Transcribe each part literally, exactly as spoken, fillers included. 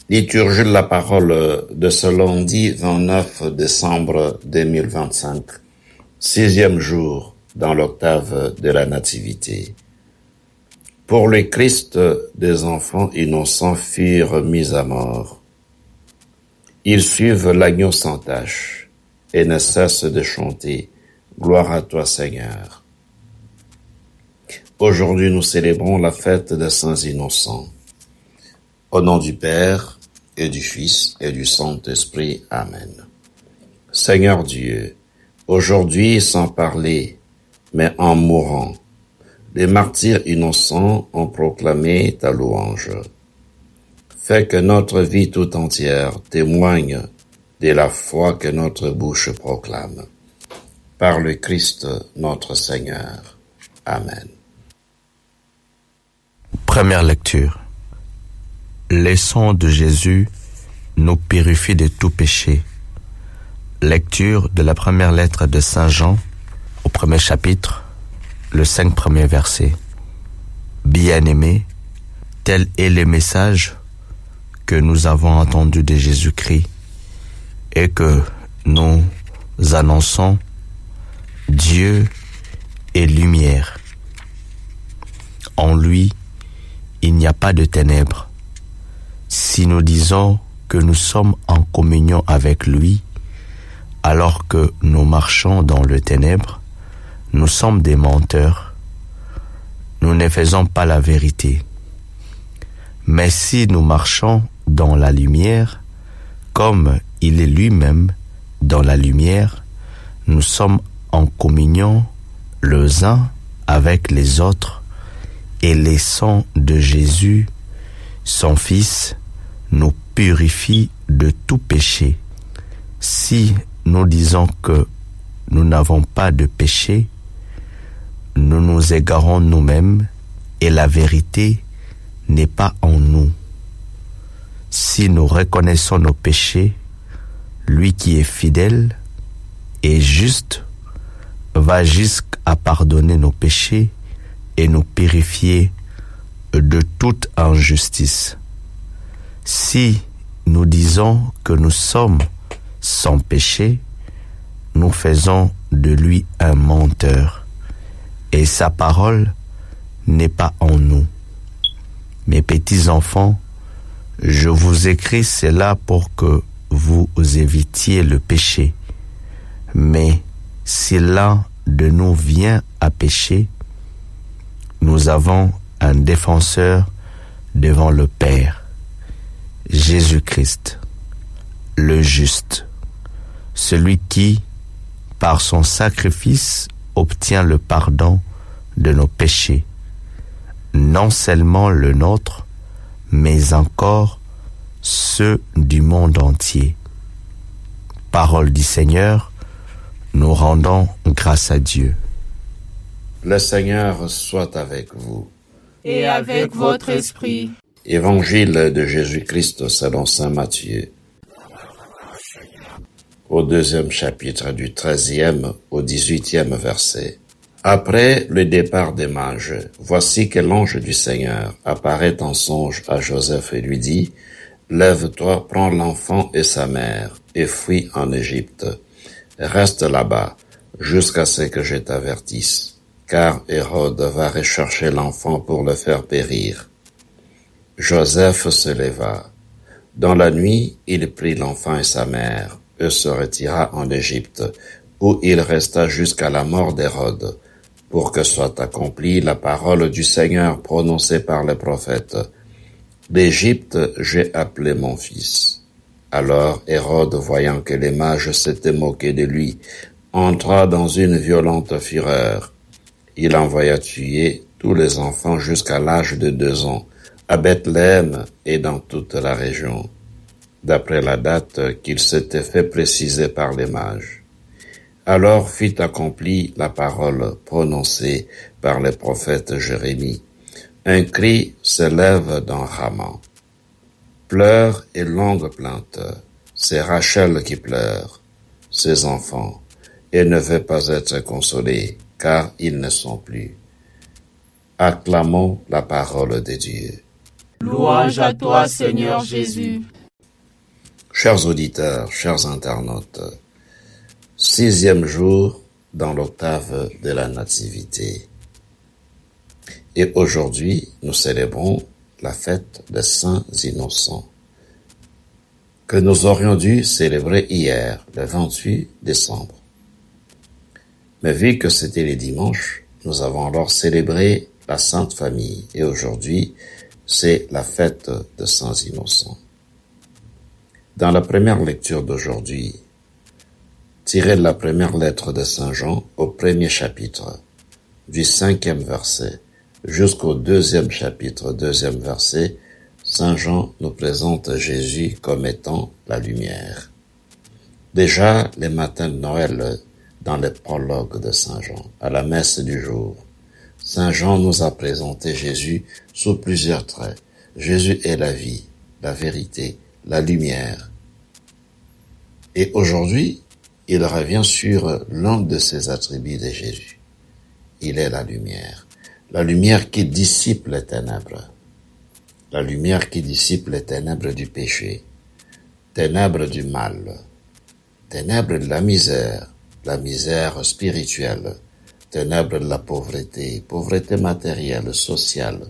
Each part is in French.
Liturgie de la parole de ce lundi vingt-neuf décembre deux mille vingt-cinq, sixième jour dans l'octave de la Nativité. Pour le Christ, des enfants innocents furent mis à mort. Ils suivent l'agneau sans tache et ne cessent de chanter « Gloire à toi Seigneur ». Aujourd'hui, nous célébrons la fête des saints innocents. Au nom du Père, et du Fils, et du Saint-Esprit. Amen. Seigneur Dieu, aujourd'hui, sans parler, mais en mourant, les martyrs innocents ont proclamé ta louange. Fais que notre vie tout entière témoigne de la foi que notre bouche proclame. Par le Christ notre Seigneur. Amen. Première lecture. Le sang de Jésus nous purifie de tout péché. Lecture de la première lettre de Saint Jean, au premier chapitre, le cinq premiers versets. Bien-aimés, tel est le message que nous avons entendu de Jésus-Christ et que nous annonçons. Dieu est lumière. En lui, il n'y a pas de ténèbres. Si nous disons que nous sommes en communion avec lui, alors que nous marchons dans le ténèbre, nous sommes des menteurs. Nous ne faisons pas la vérité. Mais si nous marchons dans la lumière, comme il est lui-même dans la lumière, nous sommes en communion les uns avec les autres, et le sang de Jésus, son Fils, nous purifie de tout péché. Si nous disons que nous n'avons pas de péché, nous nous égarons nous-mêmes et la vérité n'est pas en nous. Si nous reconnaissons nos péchés, lui qui est fidèle et juste va jusqu'à pardonner nos péchés et nous purifier de toute injustice. Si nous disons que nous sommes sans péché, nous faisons de lui un menteur, et sa parole n'est pas en nous. Mes petits enfants, je vous écris cela pour que vous évitiez le péché. Mais si l'un de nous vient à pécher, nous avons un défenseur devant le Père, Jésus-Christ, le juste, celui qui, par son sacrifice, obtient le pardon de nos péchés, non seulement le nôtre, mais encore ceux du monde entier. Parole du Seigneur, nous rendons grâce à Dieu. Le Seigneur soit avec vous. Et avec votre esprit. Évangile de Jésus-Christ selon saint Matthieu. Au deuxième chapitre du treizième au dix-huitième verset. Après le départ des mages, voici que l'ange du Seigneur apparaît en songe à Joseph et lui dit, « Lève-toi, prends l'enfant et sa mère, et fuis en Égypte. Reste là-bas, jusqu'à ce que je t'avertisse, car Hérode va rechercher l'enfant pour le faire périr. » Joseph se leva. Dans la nuit, il prit l'enfant et sa mère, et se retira en Égypte, où il resta jusqu'à la mort d'Hérode, pour que soit accomplie la parole du Seigneur prononcée par les prophètes. D'Égypte, j'ai appelé mon fils. Alors Hérode, voyant que les mages s'étaient moqués de lui, entra dans une violente fureur. Il envoya tuer tous les enfants jusqu'à l'âge de deux ans, à Bethléem et dans toute la région, d'après la date qu'il s'était fait préciser par les mages. Alors fut accomplie la parole prononcée par le prophète Jérémie. Un cri s'élève dans Rama. Pleure et longue plainte. C'est Rachel qui pleure, ses enfants, et ne veut pas être consolée, car ils ne sont plus. Acclamons la parole de Dieu. Louange à toi, Seigneur Jésus. Chers auditeurs, chers internautes, sixième jour dans l'octave de la Nativité. Et aujourd'hui, nous célébrons la fête des Saints Innocents, que nous aurions dû célébrer hier, le vingt-huit décembre. Mais vu que c'était les dimanches, nous avons alors célébré la Sainte Famille, et aujourd'hui, c'est la fête des Saints Innocents. Dans la première lecture d'aujourd'hui, tirée de la première lettre de Saint Jean au premier chapitre, du cinquième verset jusqu'au deuxième chapitre, deuxième verset, Saint Jean nous présente Jésus comme étant la lumière. Déjà, les matins de Noël, dans les prologues de Saint Jean, à la messe du jour, Saint Jean nous a présenté Jésus sous plusieurs traits. Jésus est la vie, la vérité, la lumière. Et aujourd'hui, il revient sur l'un de ces attributs de Jésus. Il est la lumière. La lumière qui dissipe les ténèbres. La lumière qui dissipe les ténèbres du péché, ténèbres du mal, ténèbres de la misère, la misère spirituelle, ténèbres de la pauvreté, pauvreté matérielle, sociale.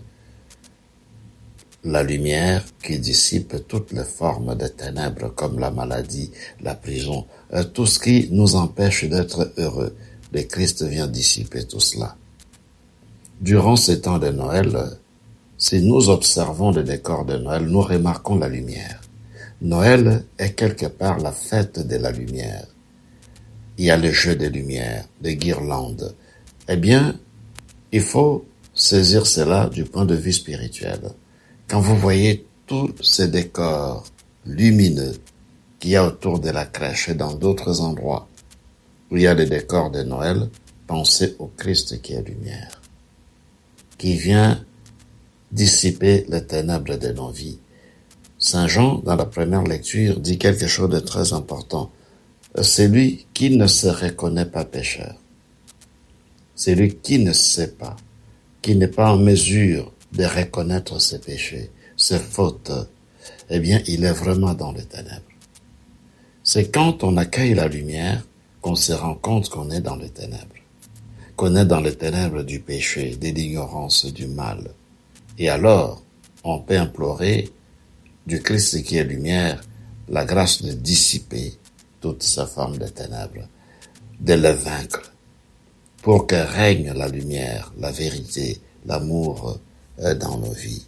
La lumière qui dissipe toutes les formes de ténèbres comme la maladie, la prison, tout ce qui nous empêche d'être heureux. Le Christ vient dissiper tout cela. Durant ces temps de Noël, si nous observons le décor de Noël, nous remarquons la lumière. Noël est quelque part la fête de la lumière. Il y a le jeu des lumières, des guirlandes. Eh bien, il faut saisir cela du point de vue spirituel. Quand vous voyez tous ces décors lumineux qu'il y a autour de la crèche et dans d'autres endroits où il y a les décors de Noël, pensez au Christ qui est lumière, qui vient dissiper les ténèbres de nos vies. Saint Jean, dans la première lecture, dit quelque chose de très important. C'est lui qui ne se reconnaît pas pécheur. C'est lui qui ne sait pas, qui n'est pas en mesure de reconnaître ses péchés, ses fautes. Eh bien, il est vraiment dans les ténèbres. C'est quand on accueille la lumière qu'on se rend compte qu'on est dans les ténèbres, qu'on est dans les ténèbres du péché, de l'ignorance, du mal. Et alors, on peut implorer du Christ qui est lumière la grâce de dissiper toute sa forme de ténèbres, de les vaincre, pour que règne la lumière, la vérité, l'amour dans nos vies.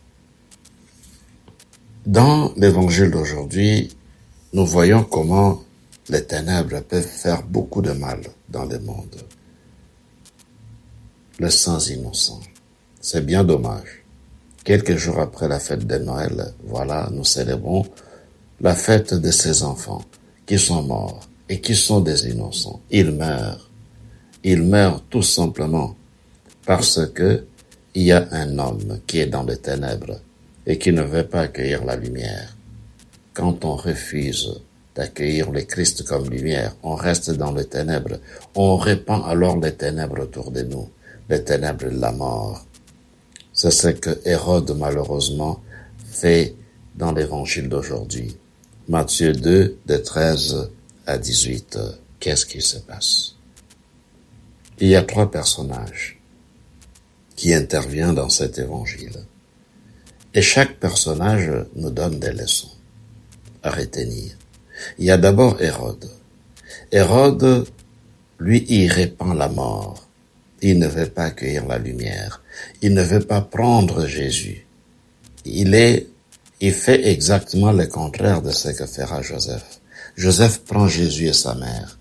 Dans l'évangile d'aujourd'hui, nous voyons comment les ténèbres peuvent faire beaucoup de mal dans le monde. Les saints innocents, c'est bien dommage. Quelques jours après la fête de Noël, voilà, nous célébrons la fête de ces enfants qui sont morts et qui sont des innocents. Ils meurent. Ils meurent tout simplement parce que il y a un homme qui est dans les ténèbres et qui ne veut pas accueillir la lumière. Quand on refuse d'accueillir le Christ comme lumière, on reste dans les ténèbres. On répand alors les ténèbres autour de nous, les ténèbres de la mort. C'est ce que Hérode, malheureusement, fait dans l'évangile d'aujourd'hui. Matthieu deux, de treize à dix-huit. Qu'est-ce qui se passe? Il y a trois personnages qui interviennent dans cet évangile. Et chaque personnage nous donne des leçons à retenir. Il y a d'abord Hérode. Hérode, lui, il répand la mort. Il ne veut pas accueillir la lumière. Il ne veut pas prendre Jésus. Il est, il fait exactement le contraire de ce que fera Joseph. Joseph prend Jésus et sa mère.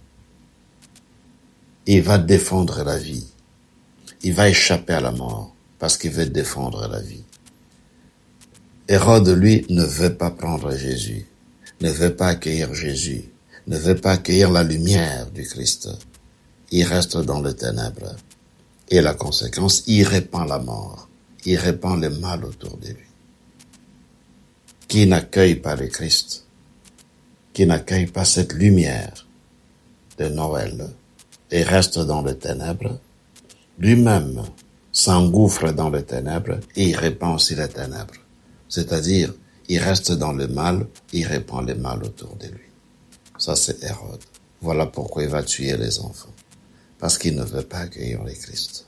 Il va défendre la vie. Il va échapper à la mort parce qu'il veut défendre la vie. Hérode, lui, ne veut pas prendre Jésus, ne veut pas accueillir Jésus, ne veut pas accueillir la lumière du Christ. Il reste dans les ténèbres. Et la conséquence, il répand la mort. Il répand le mal autour de lui. Qui n'accueille pas le Christ, qui n'accueille pas cette lumière de Noël et reste dans les ténèbres, lui-même s'engouffre dans les ténèbres et il répand aussi les ténèbres. C'est-à-dire, il reste dans le mal, il répand le mal autour de lui. Ça, c'est Hérode. Voilà pourquoi il va tuer les enfants. Parce qu'il ne veut pas accueillir le Christ.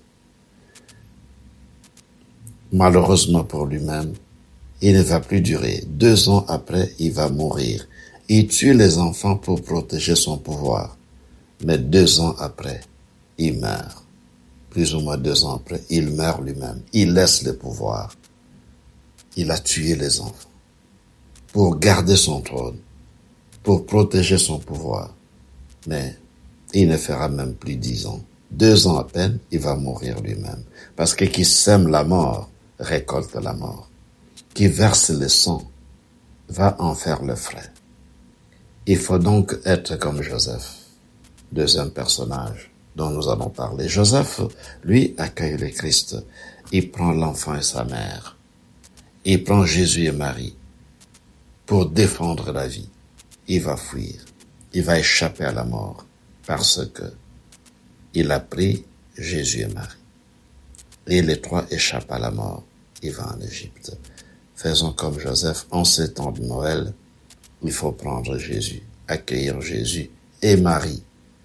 Malheureusement pour lui-même, il ne va plus durer. Deux ans après, il va mourir. Il tue les enfants pour protéger son pouvoir. Mais deux ans après, il meurt. Plus ou moins deux ans après, il meurt lui-même. Il laisse le pouvoir. Il a tué les enfants pour garder son trône, pour protéger son pouvoir. Mais il ne fera même plus dix ans. Deux ans à peine, il va mourir lui-même. Parce que qui sème la mort, récolte la mort. Qui verse le sang, va en faire le frais. Il faut donc être comme Joseph, deuxième personnage dont nous allons parler. Joseph, lui, accueille le Christ. Il prend l'enfant et sa mère. Il prend Jésus et Marie pour défendre la vie. Il va fuir. Il va échapper à la mort parce que il a pris Jésus et Marie. Et les trois échappent à la mort. Il va en Égypte. Faisons comme Joseph, en ces temps de Noël, il faut prendre Jésus, accueillir Jésus et Marie.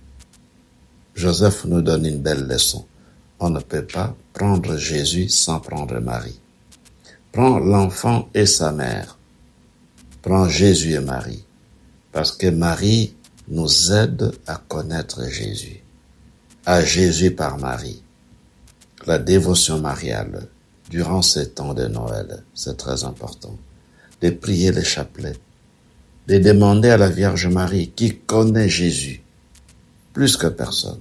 Joseph nous donne une belle leçon. On ne peut pas prendre Jésus sans prendre Marie. Prends l'enfant et sa mère. Prends Jésus et Marie. Parce que Marie nous aide à connaître Jésus. À Jésus par Marie. La dévotion mariale, durant ces temps de Noël, c'est très important. De prier les chapelets. De demander à la Vierge Marie, qui connaît Jésus, plus que personne,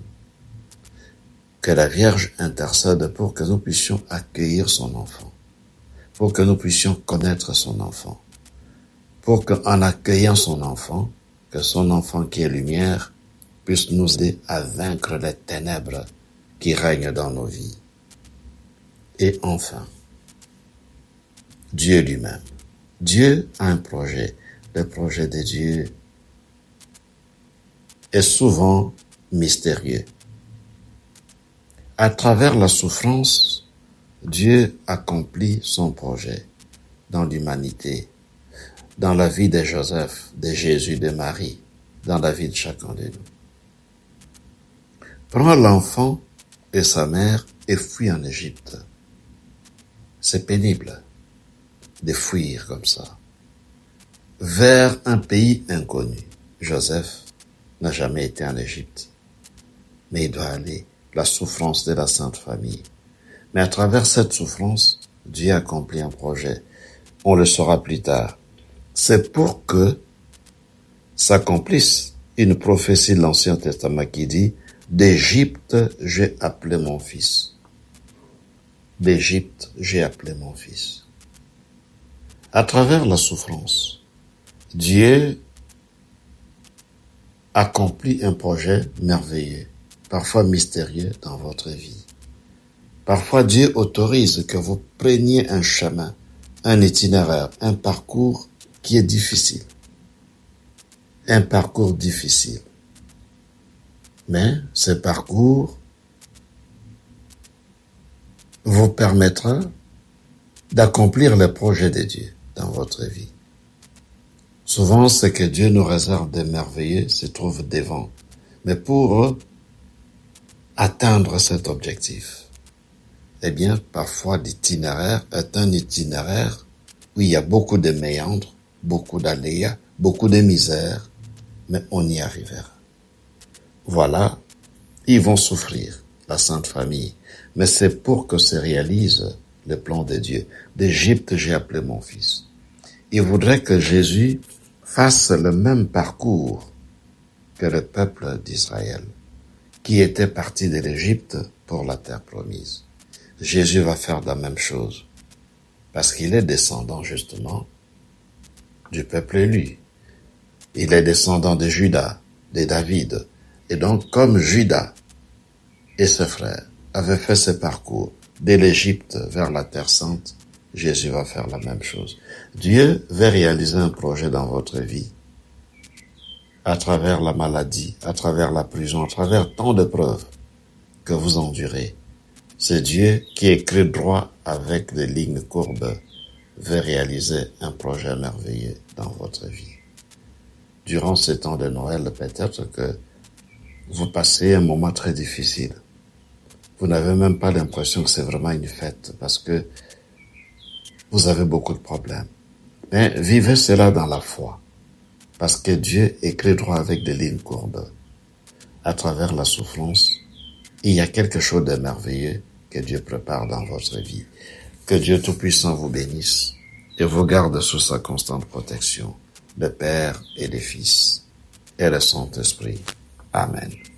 que la Vierge intercède pour que nous puissions accueillir son enfant, pour que nous puissions connaître son enfant, pour qu'en accueillant son enfant, que son enfant qui est lumière puisse nous aider à vaincre les ténèbres qui règnent dans nos vies. Et enfin, Dieu lui-même. Dieu a un projet. Le projet de Dieu est souvent mystérieux. À travers la souffrance, Dieu accomplit son projet dans l'humanité, dans la vie de Joseph, de Jésus, de Marie, dans la vie de chacun de nous. Prends l'enfant et sa mère et fuis en Égypte. C'est pénible de fuir comme ça, vers un pays inconnu. Joseph n'a jamais été en Égypte, mais il doit aller. La souffrance de la Sainte Famille. Mais à travers cette souffrance, Dieu accomplit un projet. On le saura plus tard. C'est pour que s'accomplisse une prophétie de l'Ancien Testament qui dit « D'Égypte, j'ai appelé mon fils. » D'Égypte, j'ai appelé mon fils. À travers la souffrance, Dieu accomplit un projet merveilleux, parfois mystérieux dans votre vie. Parfois, Dieu autorise que vous preniez un chemin, un itinéraire, un parcours qui est difficile. Un parcours difficile. Mais ce parcours vous permettra d'accomplir le projet de Dieu dans votre vie. Souvent, ce que Dieu nous réserve de merveilleux se trouve devant. Mais pour atteindre cet objectif, eh bien, parfois l'itinéraire est un itinéraire où il y a beaucoup de méandres, beaucoup d'aléas, beaucoup de misère, mais on y arrivera. Voilà, ils vont souffrir, la Sainte Famille, mais c'est pour que se réalise le plan de Dieu. D'Égypte, j'ai appelé mon fils. Il voudrait que Jésus fasse le même parcours que le peuple d'Israël, qui était parti de l'Égypte pour la terre promise. Jésus va faire la même chose, parce qu'il est descendant justement du peuple élu. Il est descendant de Judas, de David, et donc comme Judas et ses frères avaient fait ce parcours de l'Égypte vers la terre sainte, Jésus va faire la même chose. Dieu veut réaliser un projet dans votre vie, à travers la maladie, à travers la prison, à travers tant de preuves que vous endurez. C'est Dieu qui écrit droit avec des lignes courbes veut réaliser un projet merveilleux dans votre vie. Durant ce temps de Noël, peut-être que vous passez un moment très difficile. Vous n'avez même pas l'impression que c'est vraiment une fête parce que vous avez beaucoup de problèmes. Mais vivez cela dans la foi, parce que Dieu écrit droit avec des lignes courbes. À travers la souffrance, il y a quelque chose de merveilleux que Dieu prépare dans votre vie. Que Dieu Tout-Puissant vous bénisse et vous garde sous sa constante protection, le Père et le Fils et le Saint-Esprit. Amen.